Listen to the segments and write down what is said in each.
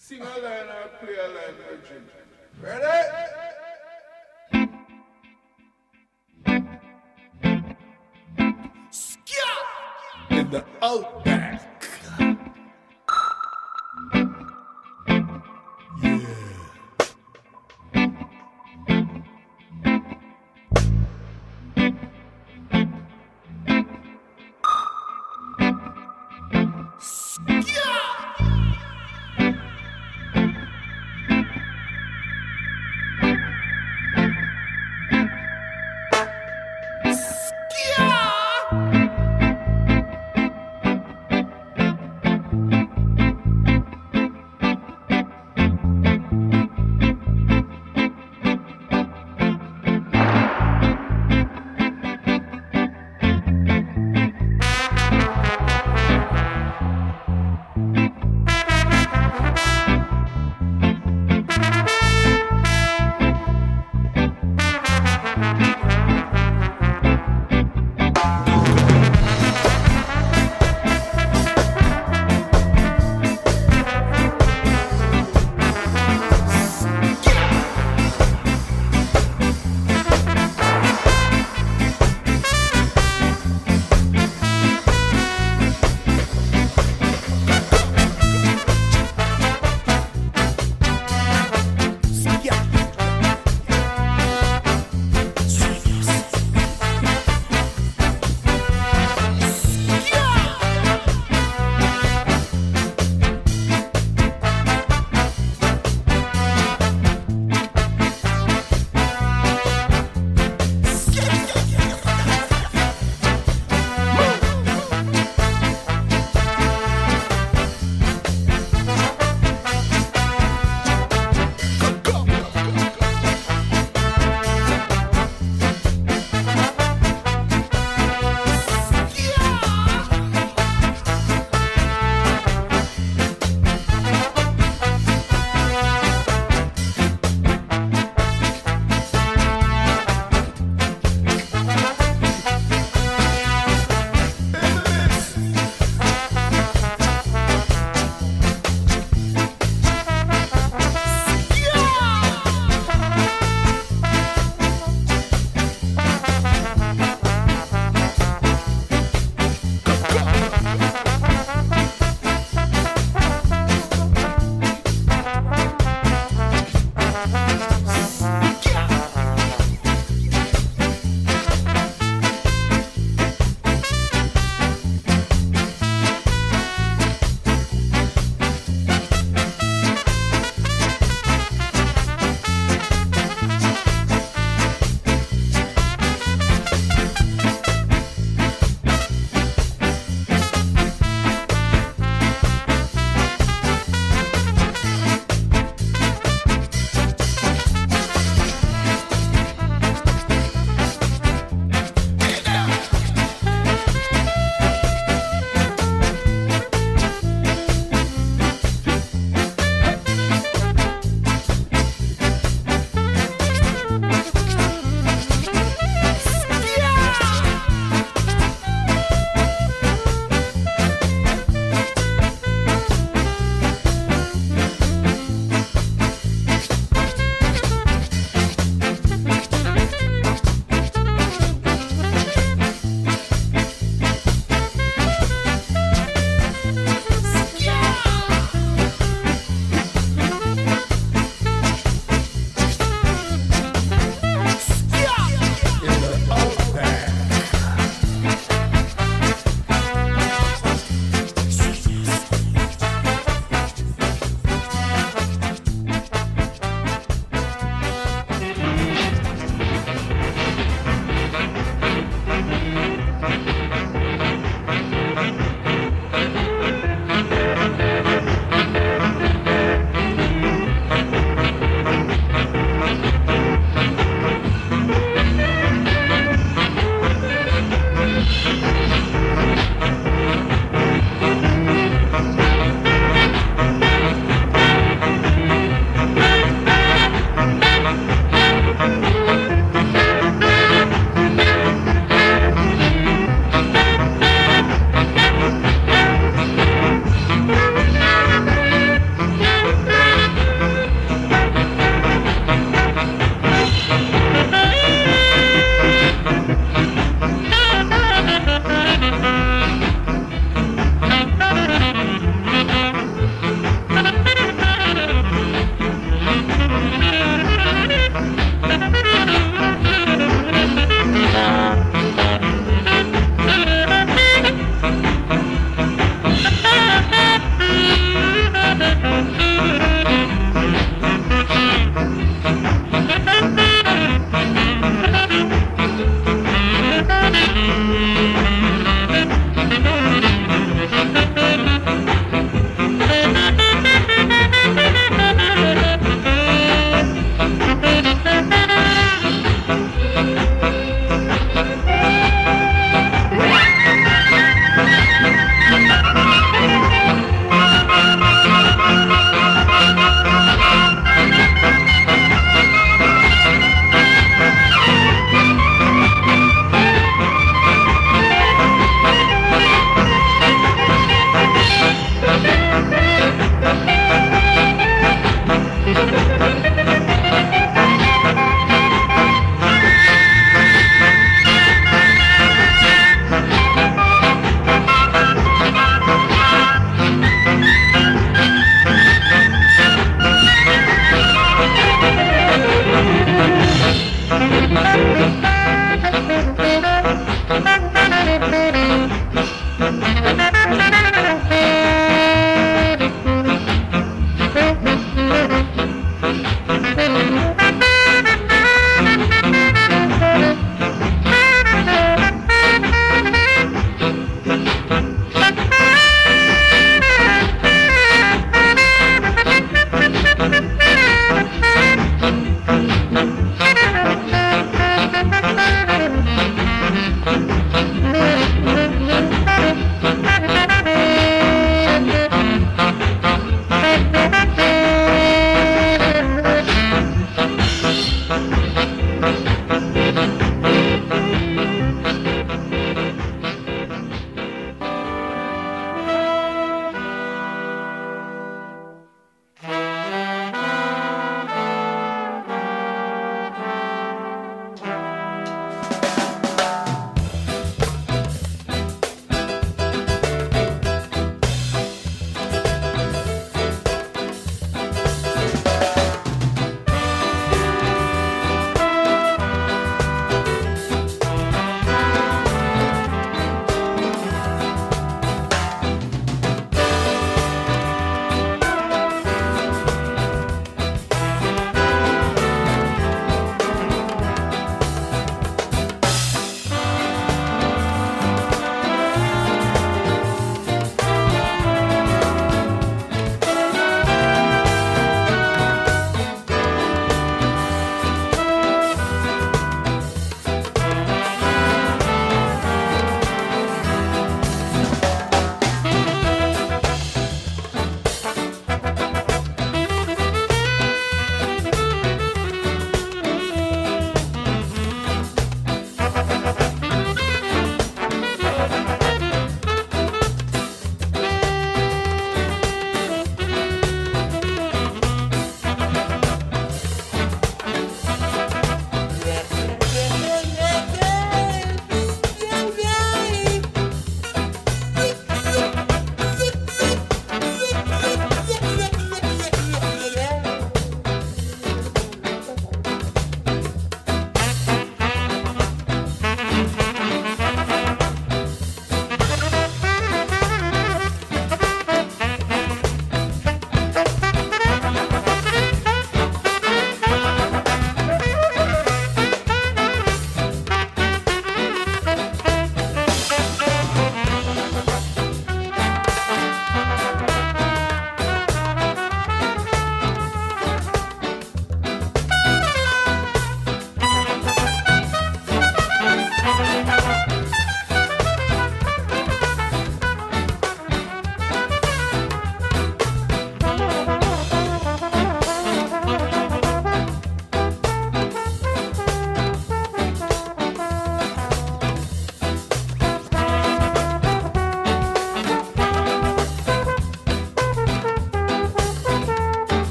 Sing a line or play a line, virgin. Ready? In the outback.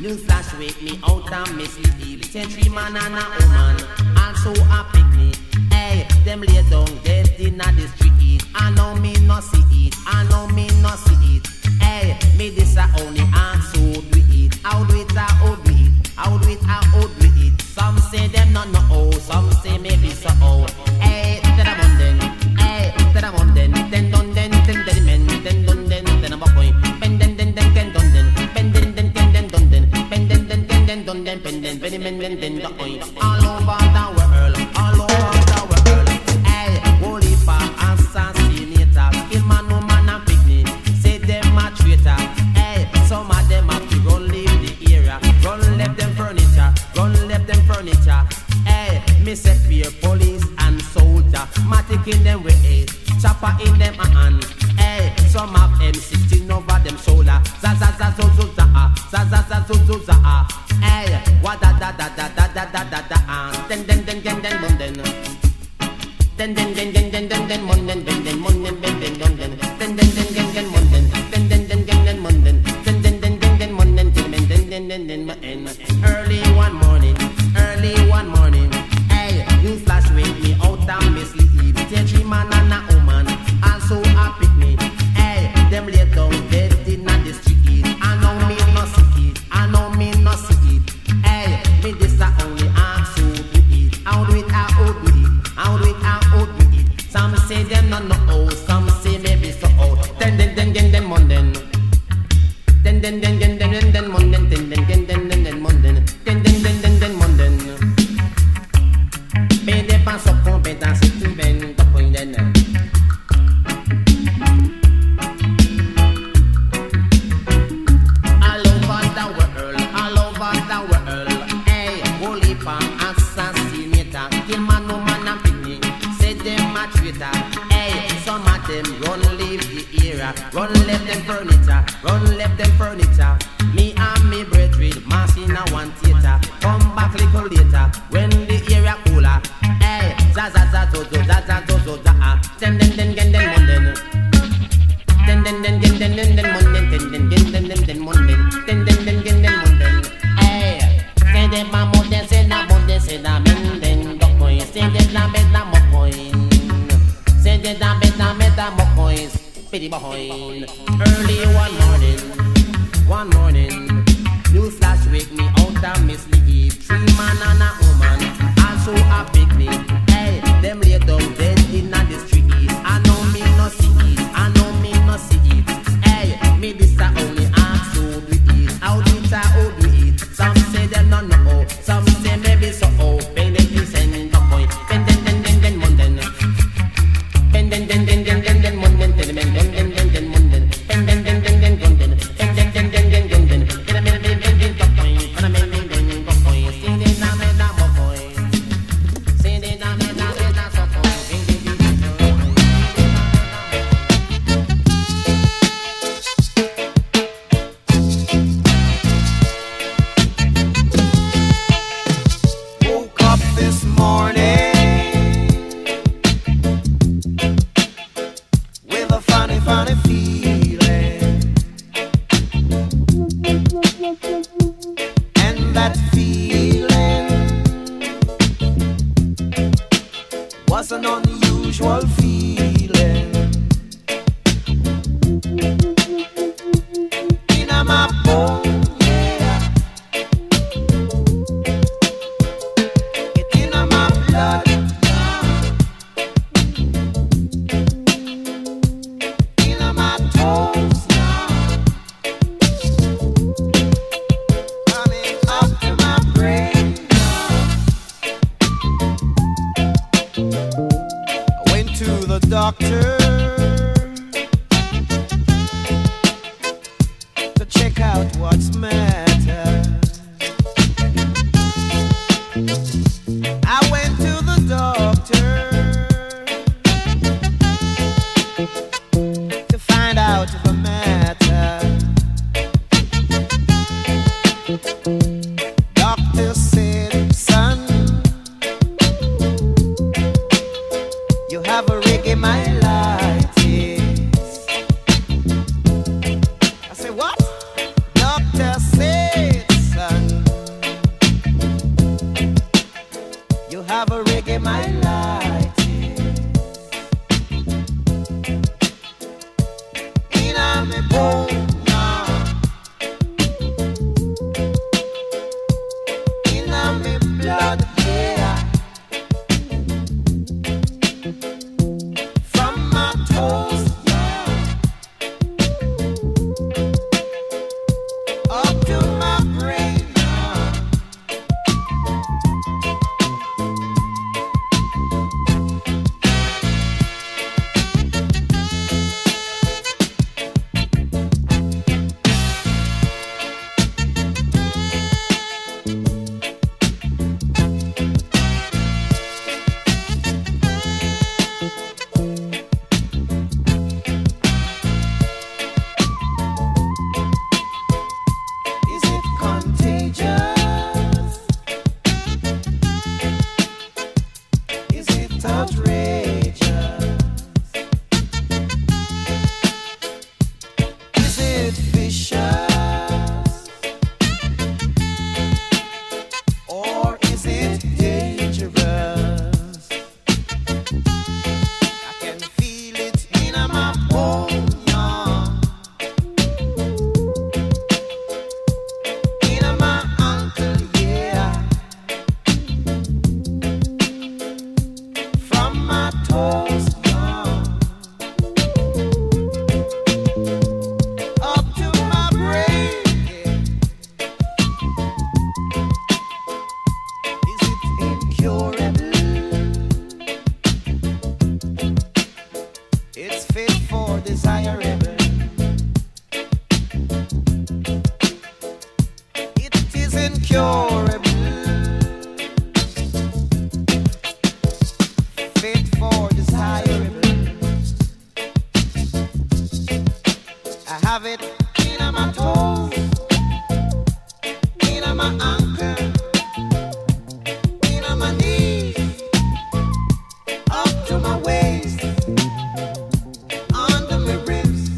Newsflash wake me out and me sleep. Say 3 man and a woman, also a picnic. Hey, them lay down dead in the street. I know me no see it, I know me no see it. Hey, me this a only ask who do it. How do it, how do it, how do it, how do it. Some say them not know, some say maybe so old. Hey, then I'm on then, hey, then I'm on then done then men, then done then I'm a boy. Ben then done then, ben then done then, ben then done then, ben then boy. All over the world, all over the world. Hey, holy for assassinator, kill man, woman and picnic. Say them a traitor. Hey, some of them have to run leave the area, run left them furniture, run left them furniture. Hey, me say fear police and soldier, matic in them way, chopper in them hand. Hey, some of them sitting over them shoulder. Za za za zo zo za ah, za za za zo zo za ah. Hey, wa da da da da da da da da da ah. Den den den den den mon den. Den den den den den den den mon den den den mon den den den don den. Den den den den den mon den. Den den den den den mon den. Den den den den den mon den den den den den ma en. Early one morning, early one morning. Hey, newsflash wake me out and me sleep. Say 3 man and a woman, also a picnic. Hey, them lay down dead in the street. I know me no see it, I know me no see it. Hey, me this a only ask who do it. How do it, how do it, how do it, how do it. Some say them not know, some say maybe so old. Den den den den den mon den. Den den den den den den den mon den. Den den den den den den mon den. Den den den den den mon den. Mais des pas sur compétence si tu viens de point den. All over the world, all over the world. Hey, holy pan assassinator, kill man, woman and picnic. Say them a traitor. Hey, some of them run leave the area, run left them furniture, run left them furniture. Me and me brethren, mass in a one theater. Come back little later, when the area cooler. Hey, za za za zo zo, za za zo zo za ah. Den den den den den mon den. Den den den den den den den mon den. Den den den den den den mon den. Den den den den den mon den. Hey, say dem a mon den, say na mon den, say na men den dok boy. Say dem na bet na mo coin. Say dem na bet na meta mo coins. Pity behind. Early one morning, newsflash wake me out and me sleep. 3 man and a woman, also a picnic. Hey, them lay down dead in the street. I know me no see it, I know me no see it. Hey, me this a only ask who do it. How do it, how do it. Some say them not know, some say maybe so old. Ben den den send the boy. Ben den den den den mon den. Ben den den den den den den mon den. Ben den den den den mon den. Ben den den den den gon den. Ben den den den den gon den. Ben den den den den top boy. Ben den den den den top boy. Sing the na me na mo boy. Sing the na me na so boy. Sing the Woke up this morning with a funny, funny feeling, and that feeling was an unusual feeling. In my bone, yeah. It's in my blood. In my toes now. Coming up to my brain now. I went to the doctor to check out what's matter. I went to the doctor to find out the matter. Doctor said, son, you have a reggae myelitis. I said, what? Doctor said, for desirable. It is incurable. Fit for desirable. I have it in my toes, in my ankle, in my knees, up to my waist, under my ribs,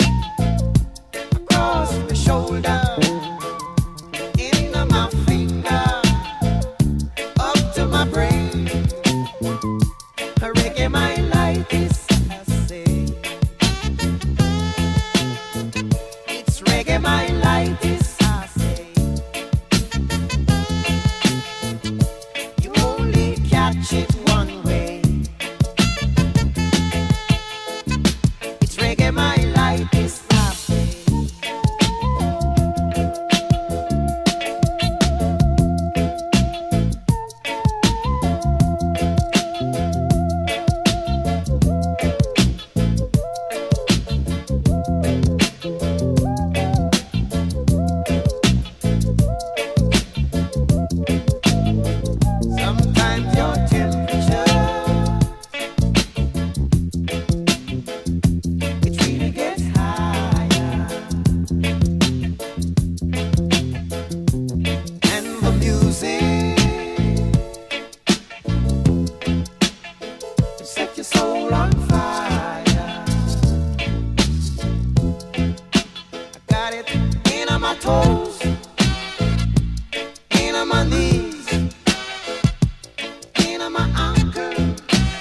across my shoulder, in my finger, up to my brain. Reggae my life is, I say. It's reggae my life is, I say. You only catch it one way. It's reggae my life is, I say. Sometimes your temperature, it really gets higher, and the music it set your soul on fire. I got it in my toes, in my knees, in my ankle,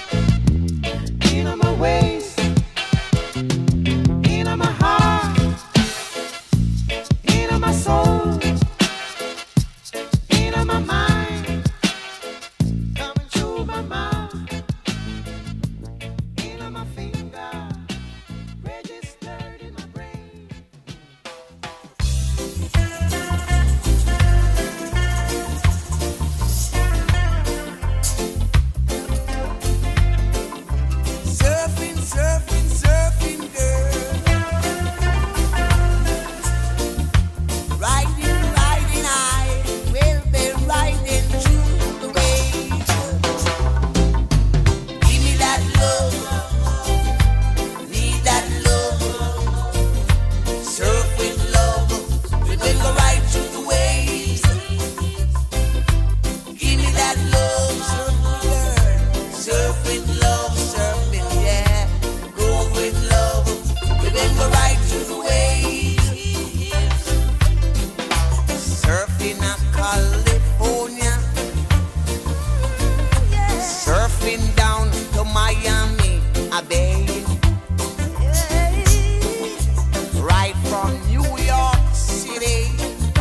in my waist, in my heart, in my soul, in my mind, coming through my mouth, in my finger, registered in my brain. Surfing, surfing, surfing, girl. Riding, riding, I will be riding through the waves. Give me that love, need that love. Surf with love, we will go right through the waves. Give me that love, surf with love, surf with, yeah. Go with love, we will go right through the waves. Surfing in California, surfing down to Miami, a bay. Right from New York City,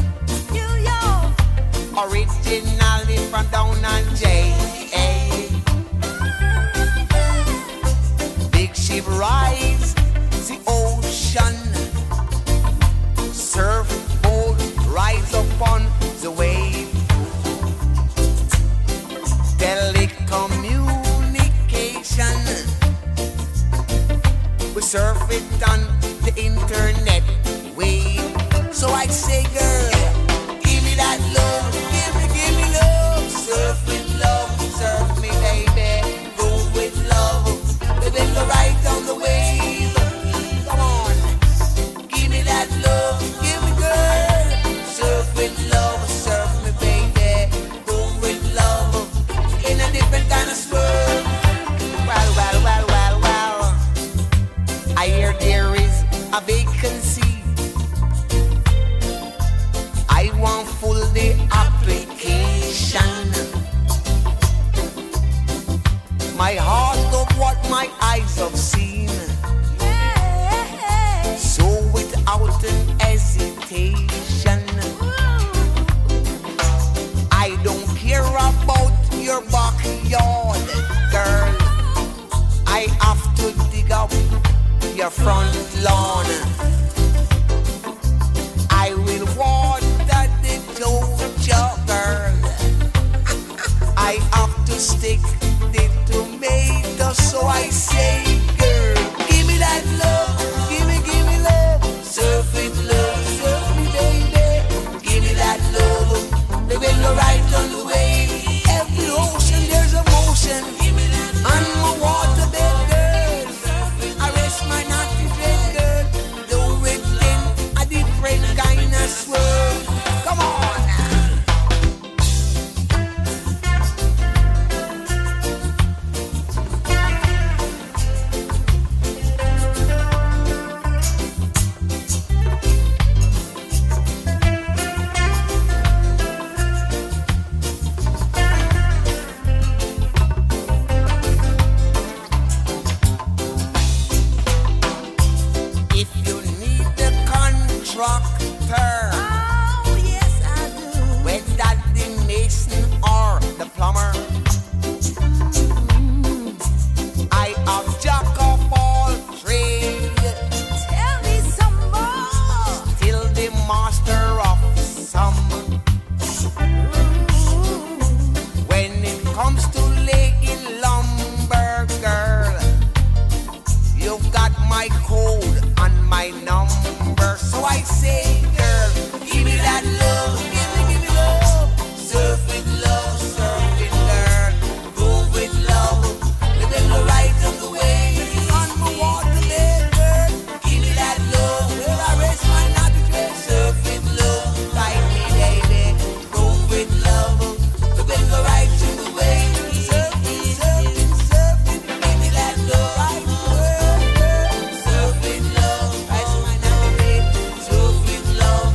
originally from down on J. Big ship rides the ocean, surfboard rides upon the wave. Telecommunication, we surf it on the internet wave. So I say, girl, give me that love, give me love. Surf with love, surf me, baby. Go with love, we will go right down the wave. Come on, give me that love, give me, girl. Surf with love, surf me, baby. Go with love, in a different kind of swirl. Well, well, well, well, well. I hear there is a vacancy. I want full the application. My heart of what my eyes have seen. So without an hesitation, I don't care about your backyard, girl. I have to dig up your front lawn. I will water the Georgia, girl. I have to stick the tomato, so I say, girl, give me that love. you've got my code and my number. So I say, girl, give me that love, give me love. Surf with love, surf with girl. Groove with love, living the right of the way. On my waterway, girl, give me that love. Well, I rest my nappy. Surf with love, like me, baby. Groove with love, living the right of the way. Surf with, give me that love. Right world, surf with love, rest my nappy. Surf with love.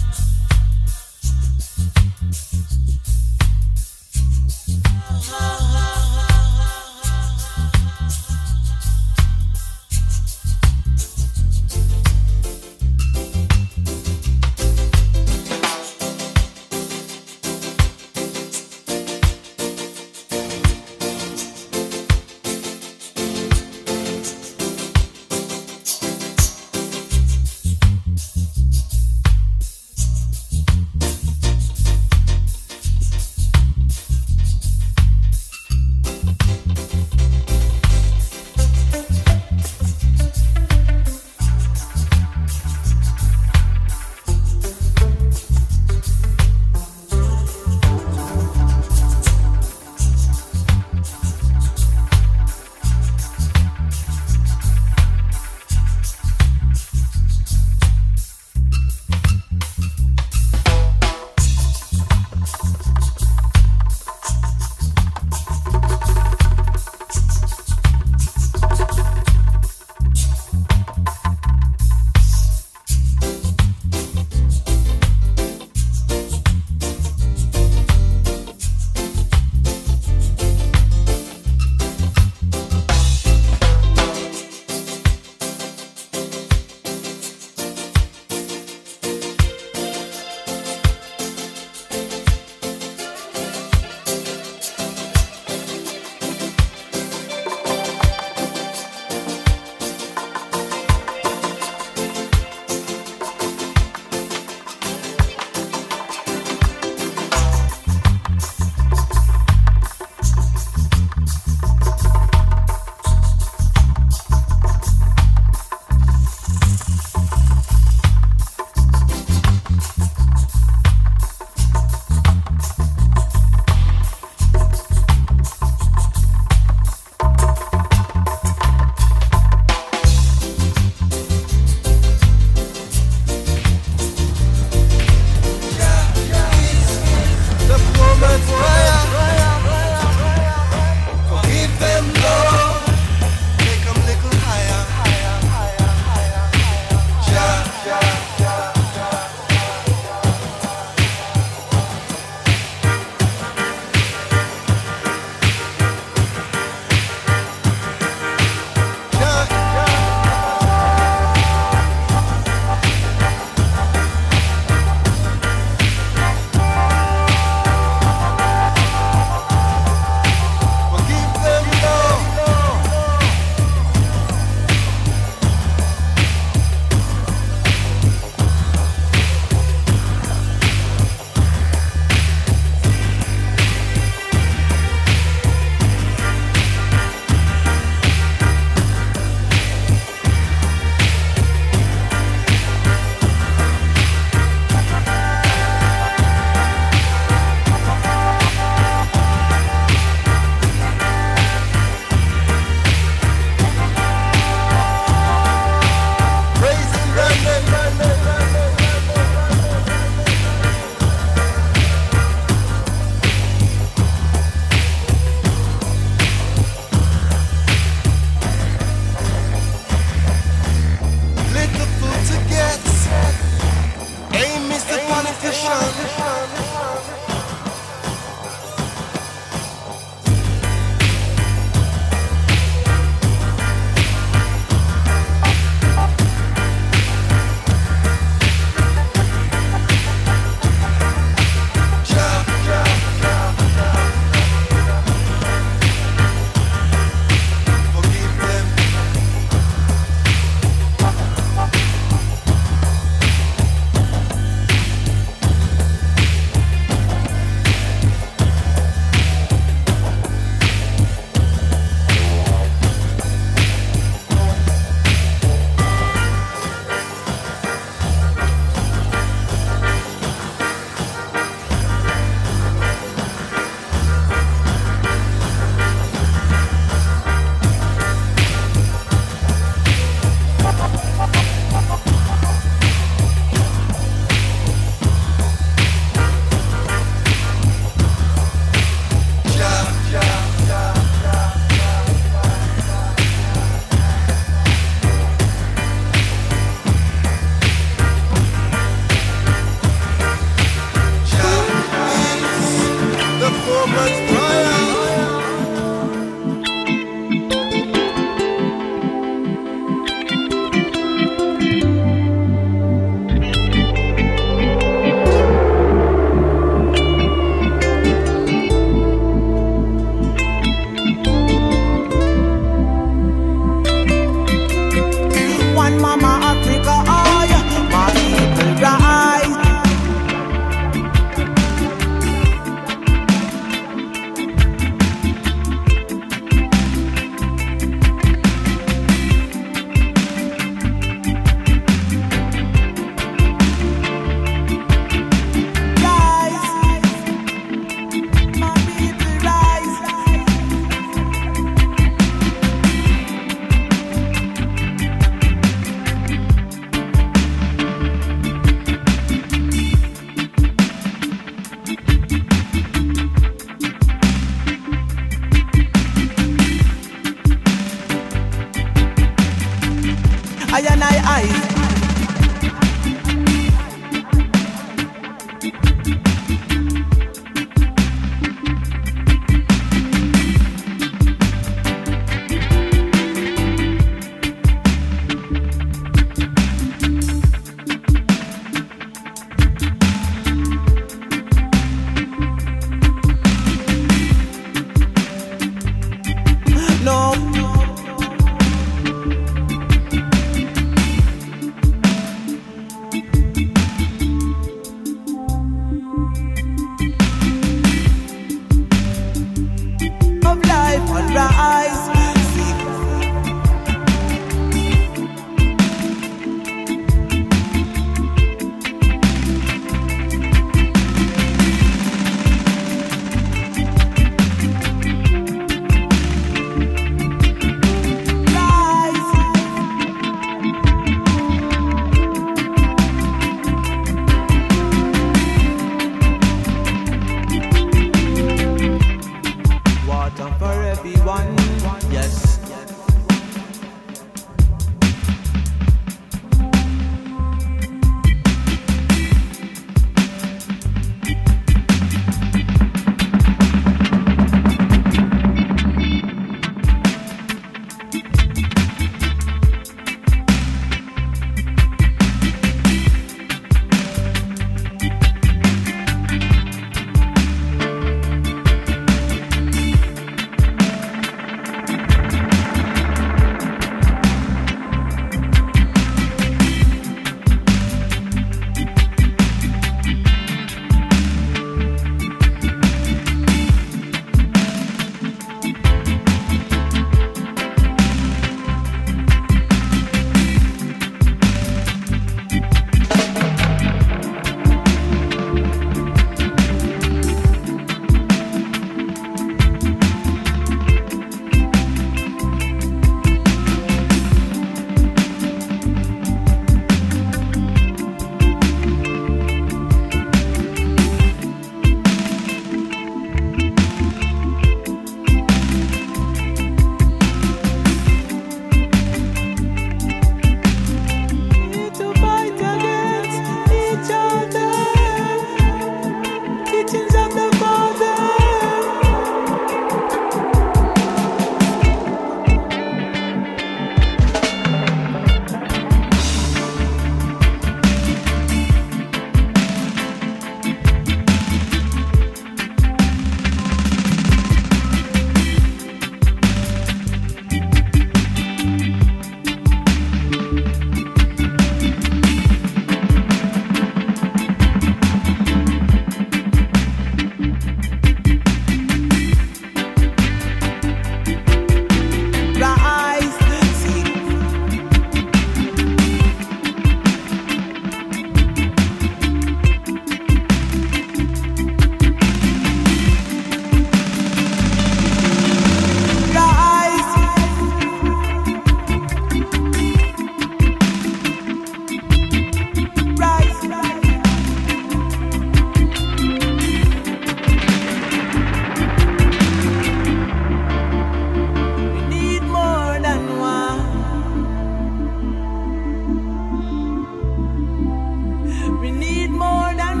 We need more than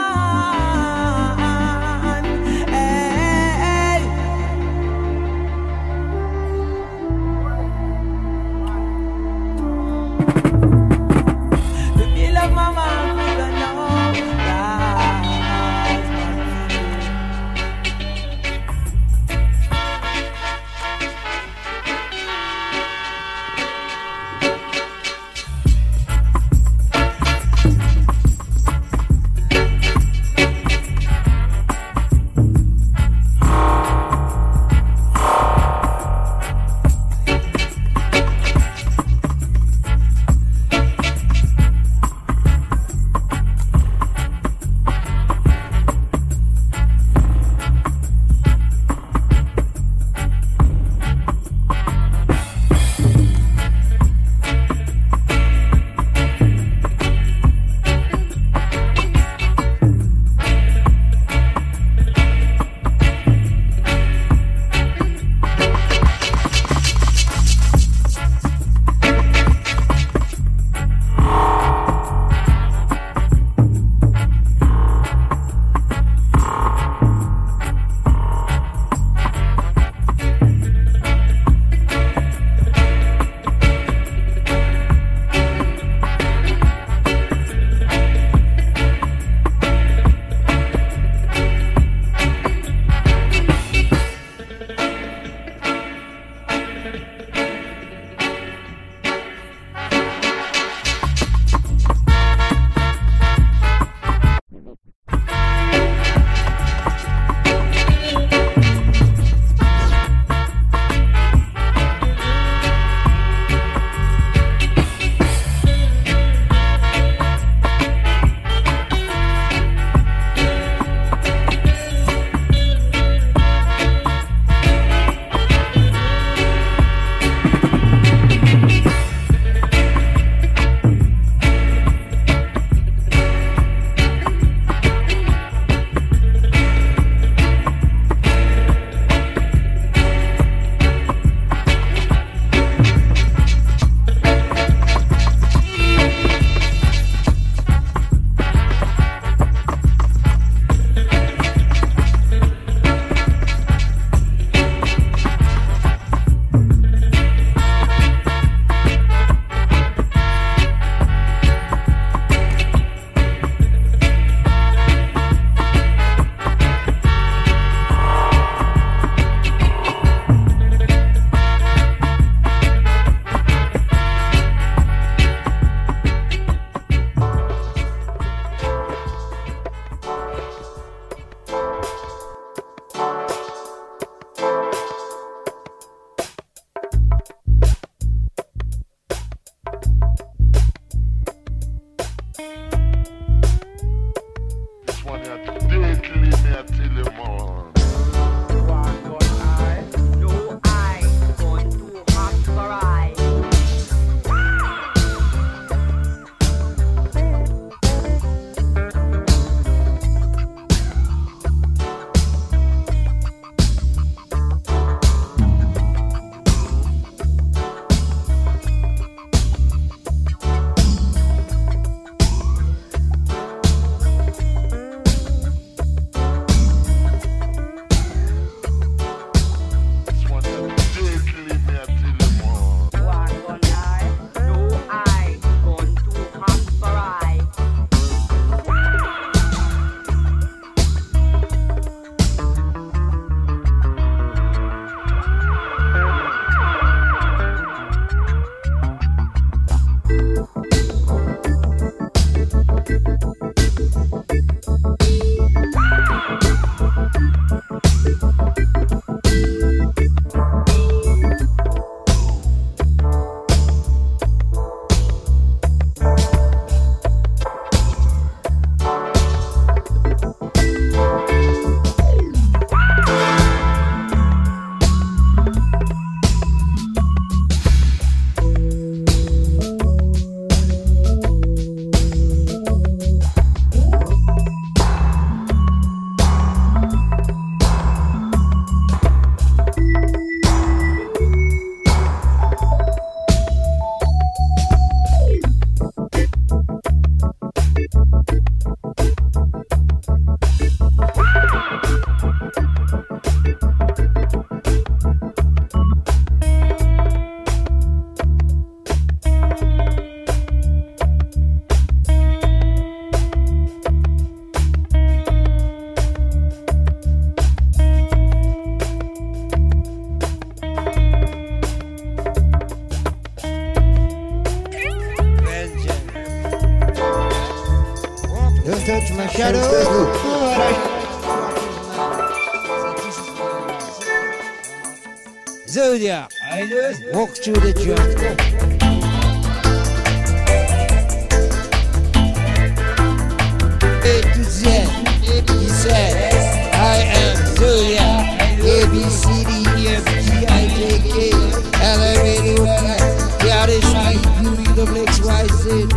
one. Hey. The feel of Mama Africa now. Don't touch my shadow. Zodiac, walk through the jungle. A to Z, he said, I am Zodiac. A, B, C, D, E, F, G, I, J, K, L, M, N, O, P, Q, R, S, T, U, V, W, X, Y, Z.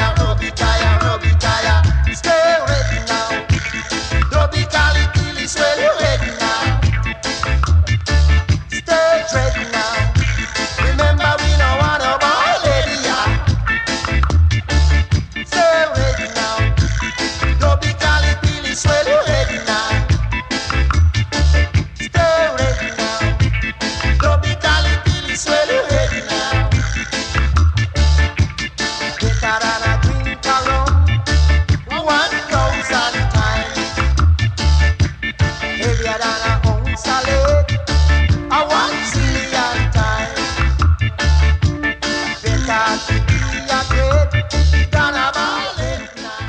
rub it higher, rub it higher. Stay ready now. Rub it all till it's well ready now. Stay ready now. Remember we don't want to ball lady, yeah. Stay ready now. Rub it all till it's well ready now. Stay ready now. Rub it all till it's well ready now. Better than a drink around 1,000 times. Heavier than a ounce of lead 1,000,000,000 times. Better to be a great than a ballad now.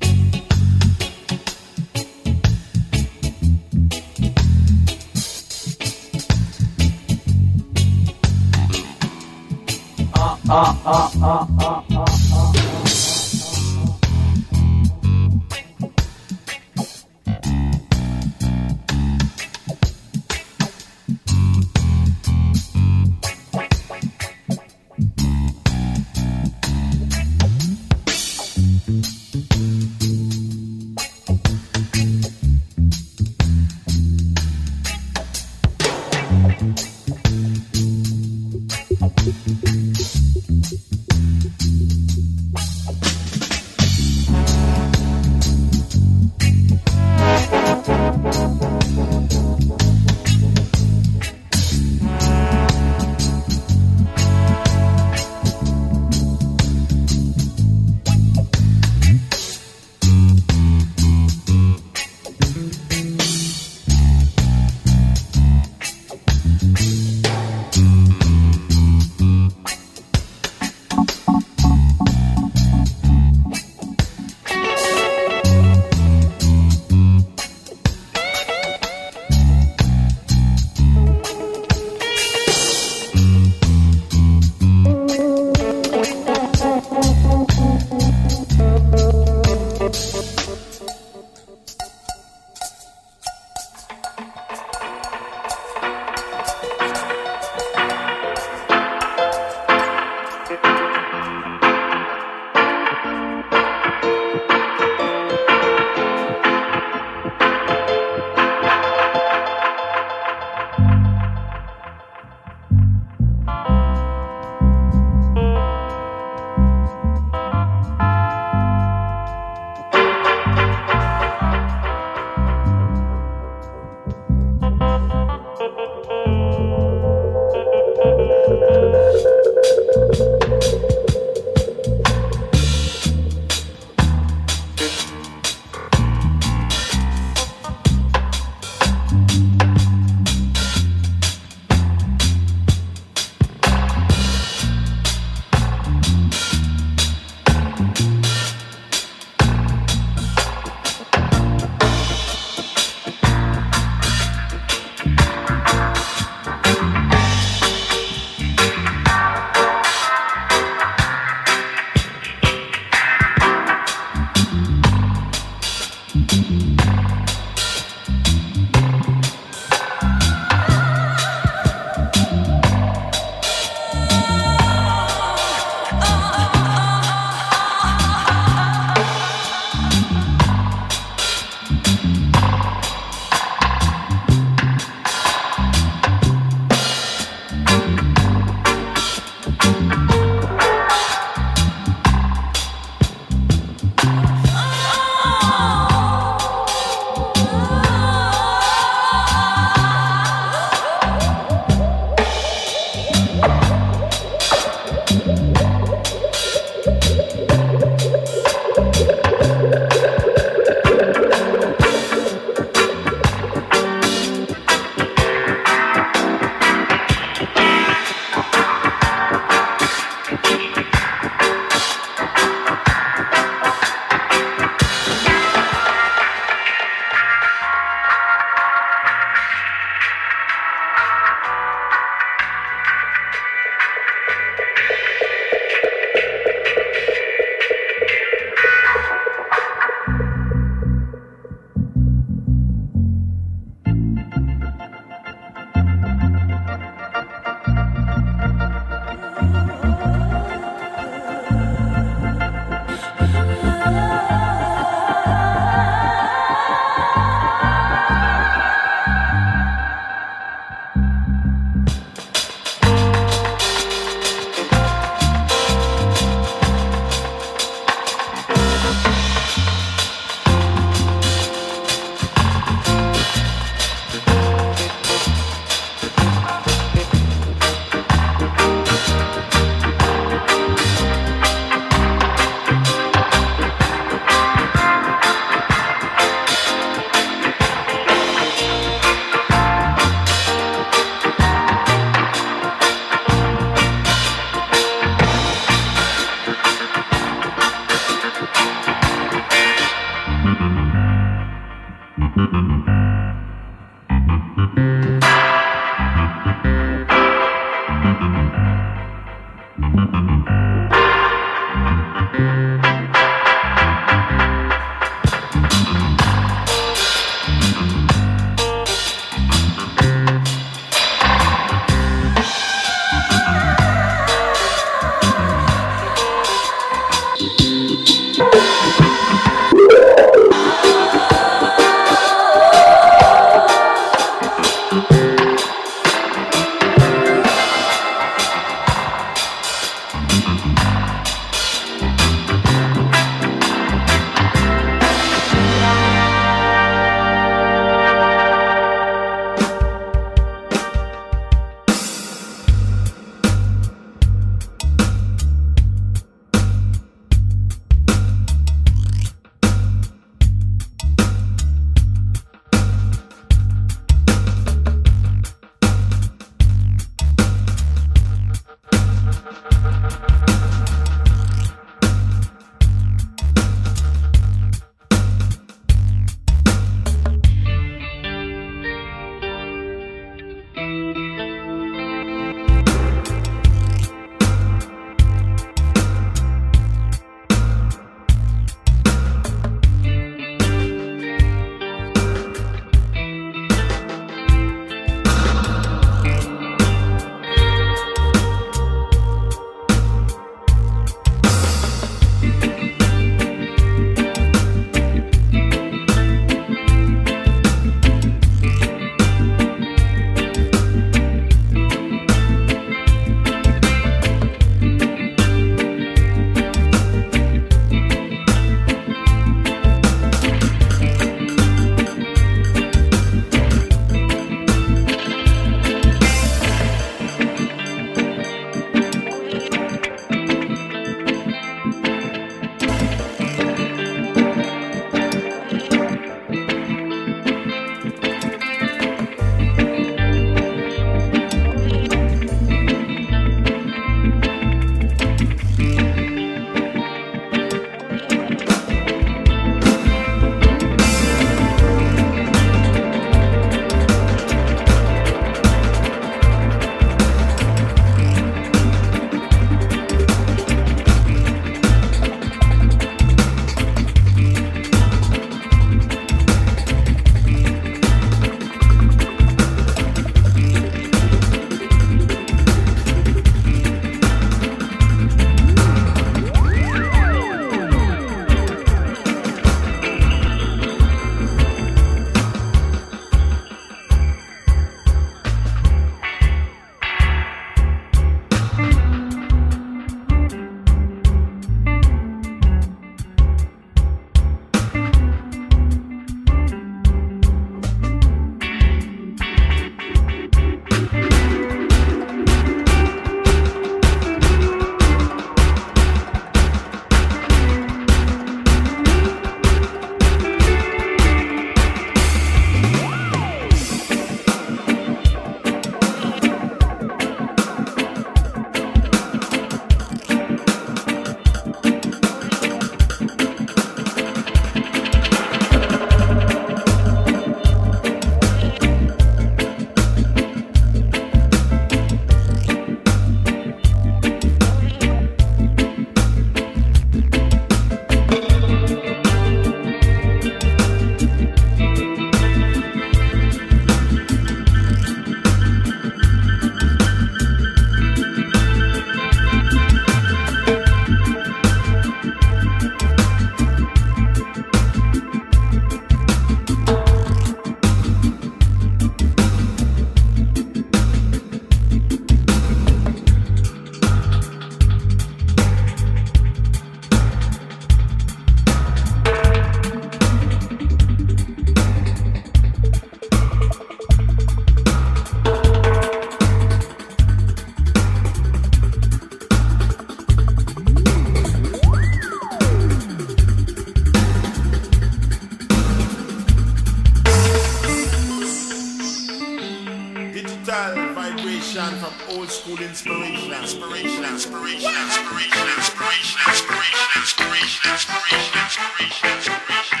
Natural vibration from old school inspiration. Inspiration, inspiration, inspiration, inspiration, inspiration, inspiration, inspiration, inspiration, inspiration.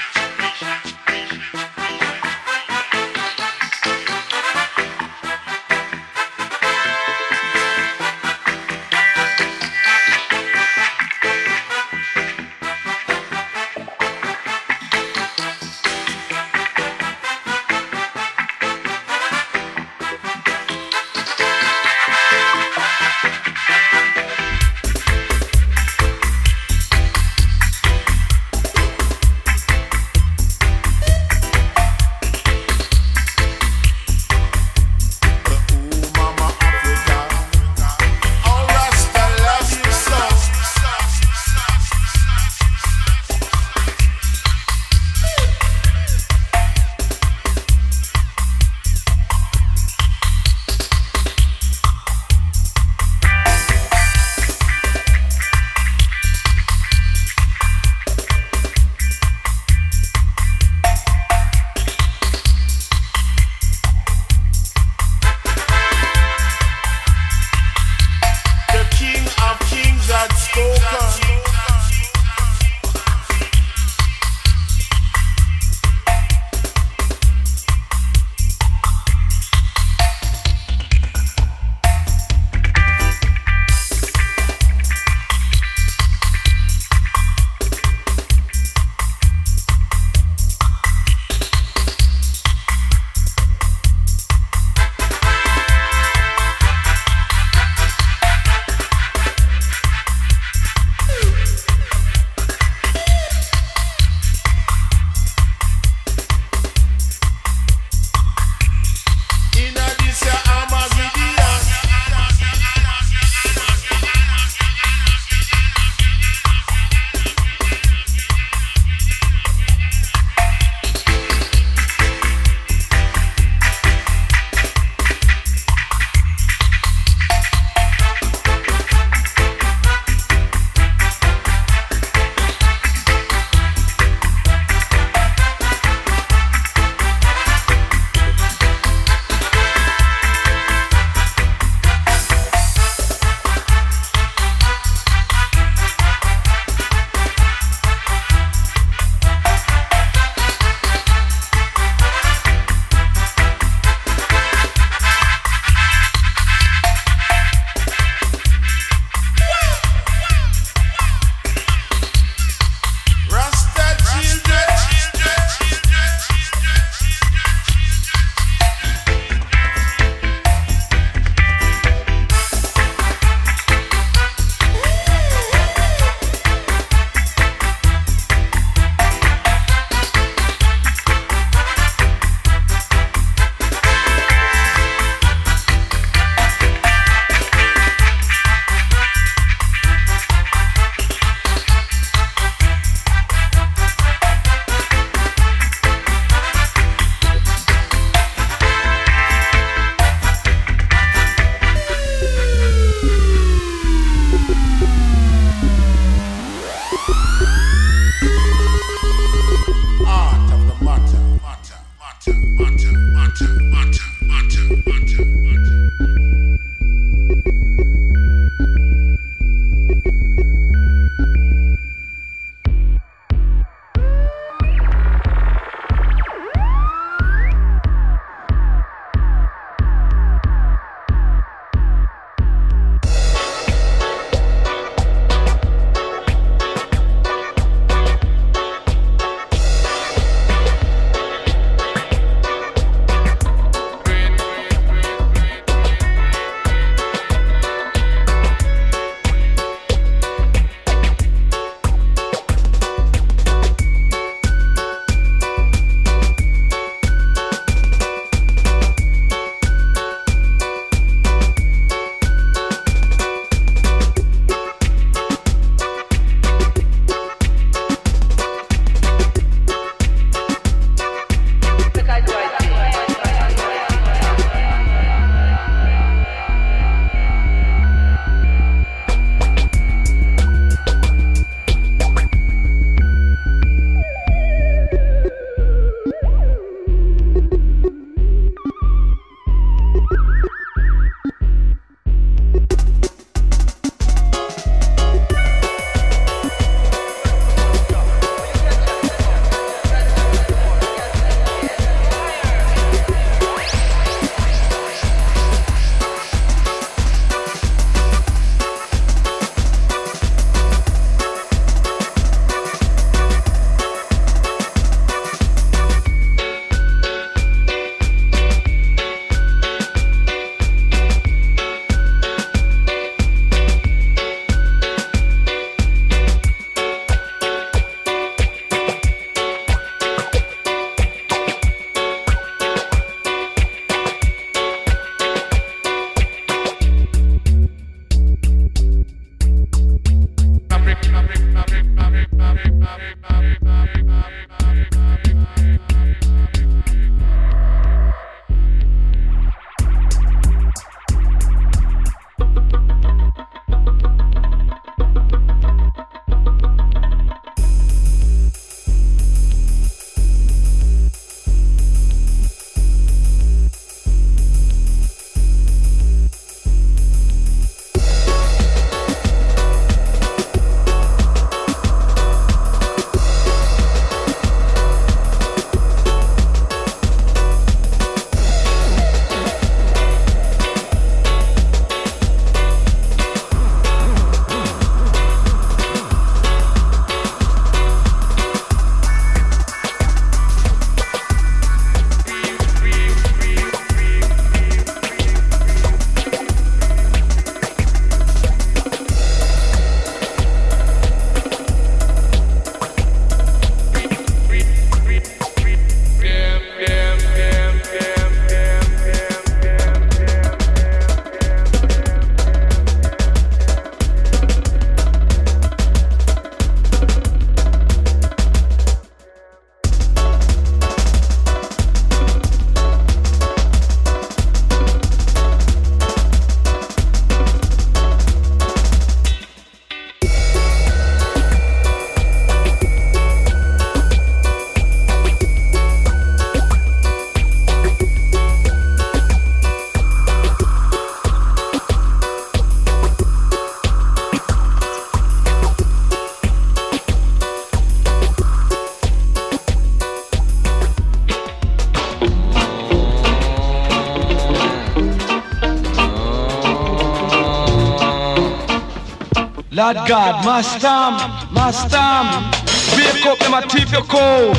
Lord God, Mastam, wake up, them a thief your cold.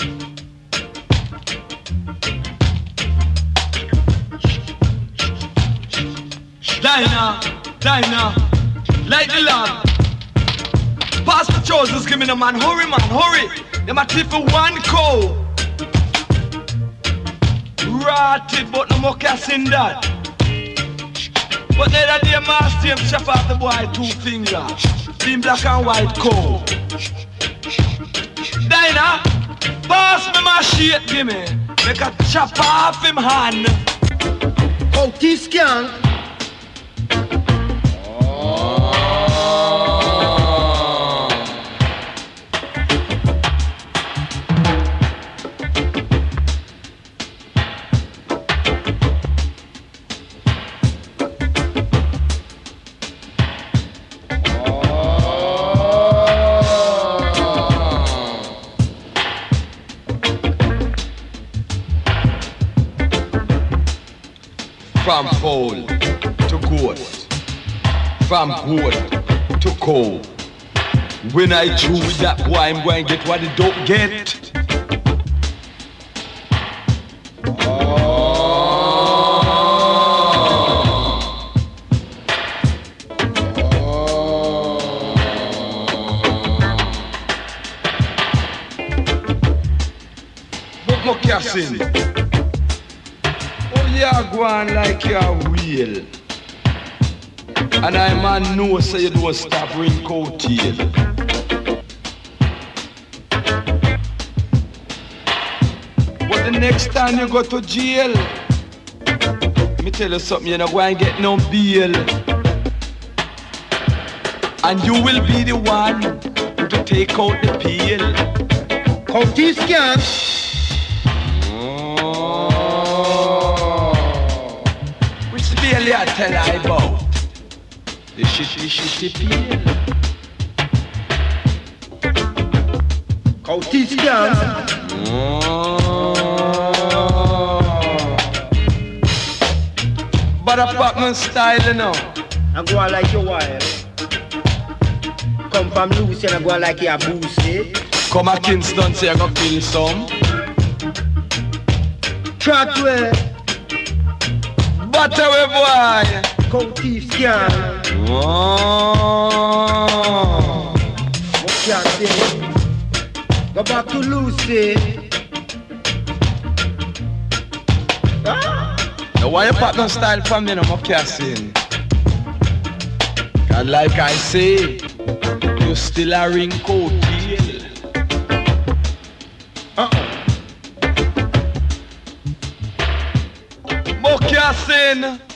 Dinah, light the lamp. Pass the choices, give me the man, hurry. Them a thief for one cold. Rotted, but no more cash in that. But they that day master him chop off the boy 2 fingers. Being black and white coat. Dinah, pass me my shit, give me. Make a chop off him hand. Oh, this gang. From foal to goat, from goat to cow. When I chew with that boy, I'm going to get what he don't get. But Mokassin, you go on like you're real. And I man know say you don't stop ring coattail. But the next time you go to jail, me tell you something, you're not going to get no bail. And you will be the one to take out the peel. County scan. Barely I tell I about the shitty peel. County scan. But apartment style, you know. I go on like your wife. Come from Lucy and I go on like your boosie. Come at Kingston, say I go kill some. Track way. But away, boy. County scan. What can say? Go back to Lucy. Now why you partner style from me, no more casting? And like I say, you still a ring coattail. Moccasin.